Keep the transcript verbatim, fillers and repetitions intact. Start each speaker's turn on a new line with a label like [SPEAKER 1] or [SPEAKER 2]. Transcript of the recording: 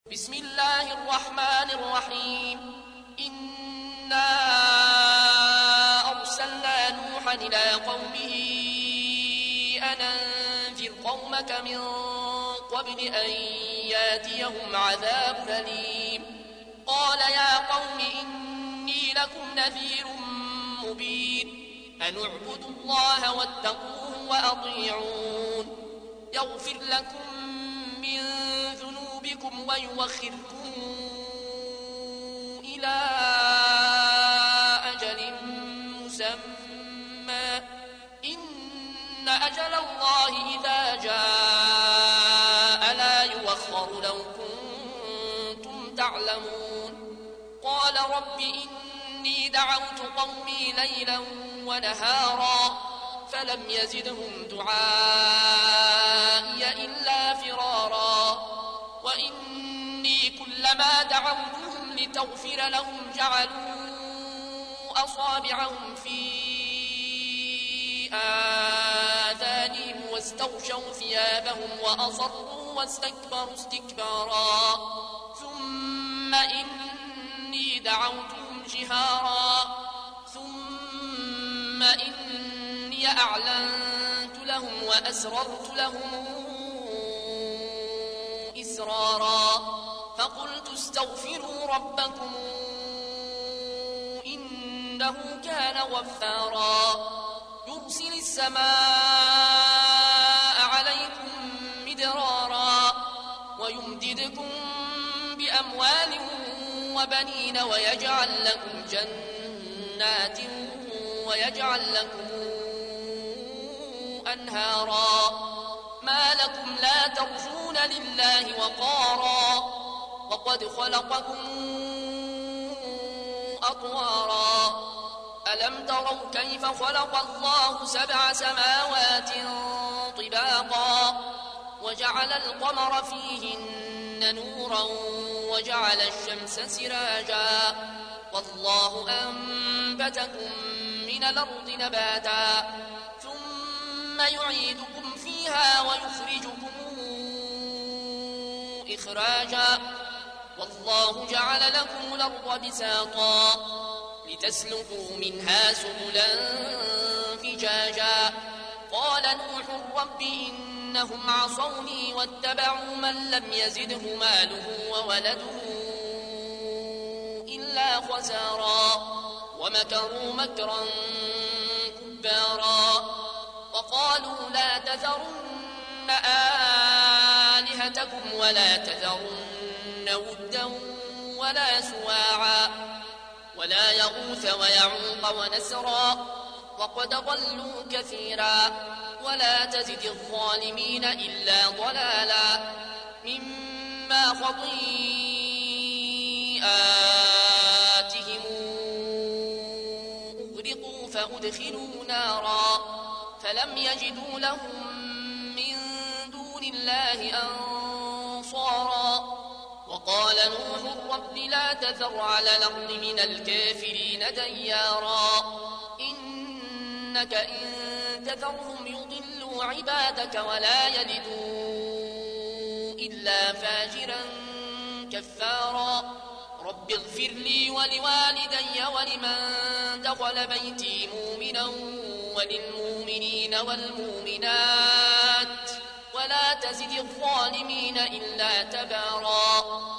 [SPEAKER 1] بسم الله الرحمن الرحيم إنا أرسلنا نوحا إلى قومه أن أنذر قومك من قبل أن ياتيهم عذاب أليم قال يا قوم إني لكم نذير مبين أن اعبدوا الله واتقوه وأطيعون يغفر لكم من ذنوبكم ويوخركم إلى أجل مسمى إن أجل الله إذا جاء لا يوخر لو كنتم تعلمون قال رب إني دعوت قومي ليلا ونهارا فلم يزدهم دعائي إلا فرارا وإني كلما دعوتهم لتغفر لهم جعلوا أصابعهم في آذانهم واستغشوا ثيابهم وأصروا واستكبروا استكبارا ثم إني دعوتهم جهارا ثم إني أعلنت لهم وأسررت لهم إسرارا فقلت استغفروا ربكم إنه كان غفارا يرسل السماء عليكم مدرارا ويمددكم بأموال وبنين ويجعل لكم جنات ويجعل لكم أنهارا ما لكم لا ترجون لله وقارا وقد خلقكم أطوارا ألم تروا كيف خلق الله سبع سماوات طباقا وجعل القمر فيهن نورا وجعل الشمس سراجا والله أنبتكم من الأرض نباتا ثم يعيدكم فيها ويخرجكم إخراجا والله جعل لكم الأرض بساطا لتسلكوا منها سبلا فجاجا قال نوح رب إنهم عصوني واتبعوا من لم يزده ماله وولده إلا خسارا ومكروا مكرا كبارا وقالوا لا تذرن آلهتكم ولا تذرن ودا ولا سواعا ولا يغوث ويعوق ونسرا وقد ضلوا كثيرا ولا تزد الظالمين إلا ضلالا مما خطيئاتهم أغرقوا فأدخلوا نارا فلم يجدوا لهم من دون الله أنصارا وقال نوح رب لا تذر على الأرض من الكافرين ديارا إنك إن تذرهم يضلوا عبادك ولا يلدوا إلا فاجرا كفارا رب اغفر لي ولوالدي ولمن دخل بيتي مؤمنا وللمؤمنين والمؤمنات ولا تزد الظالمين إلا تبارا